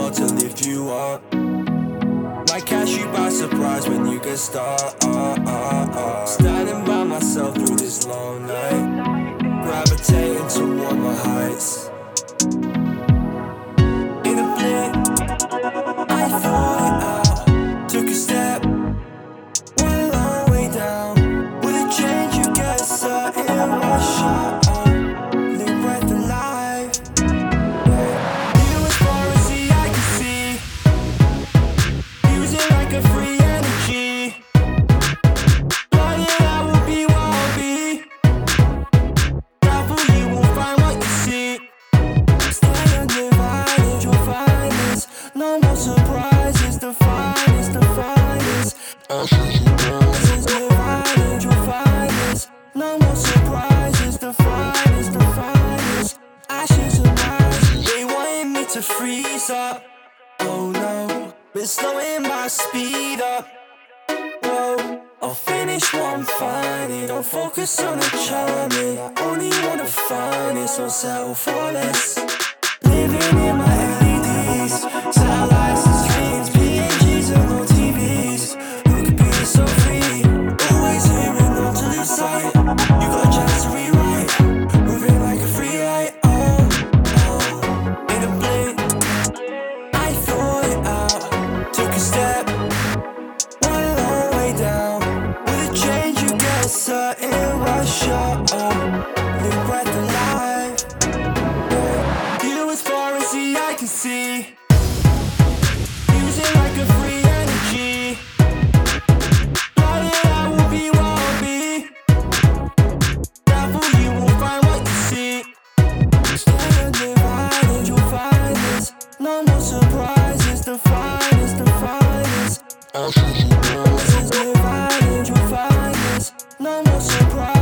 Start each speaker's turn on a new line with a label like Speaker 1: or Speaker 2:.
Speaker 1: world to lift you up. Might catch you by surprise when you get stuck. Standing by myself through this long night, gravitating toward my heights. In a blink, I thought it out. Took a step, went a long way down. With a change you get a certain rush up. New breath of life. You as far as the eye can see. Use it like a free energy. Blinded, I will be what I'll be. Careful, you won't find what you seek. Stay undivided, you'll find this. No more surprises, the finest, the finest. Ashes divided, you'll find this. No more surprises, the finest, the finest. Ashes of ashes. They wanted me to freeze up. Oh no, been slowing my speed up. Whoa, I'll finish what I'm finding. Don't focus on the charming. I only wanna find it, so settle for less. Living in my LEDs, satellites and screens, PNGs and no TVs. Who could be so free? Always hearing on to the side. You got a chance to rewrite, moving like a free light. In a blink, I thought it out. Took a step, went a long way down. With a change, you get a certain rush up. New breath of life. You as far as the eye can see. Use it like a free energy. Blinded, I will be what I'll be. Careful, you won't find what you seek. Stay undivided, you'll find this. No more surprises, the finest, the finest. Ashes divided, you'll find this. No more surprises.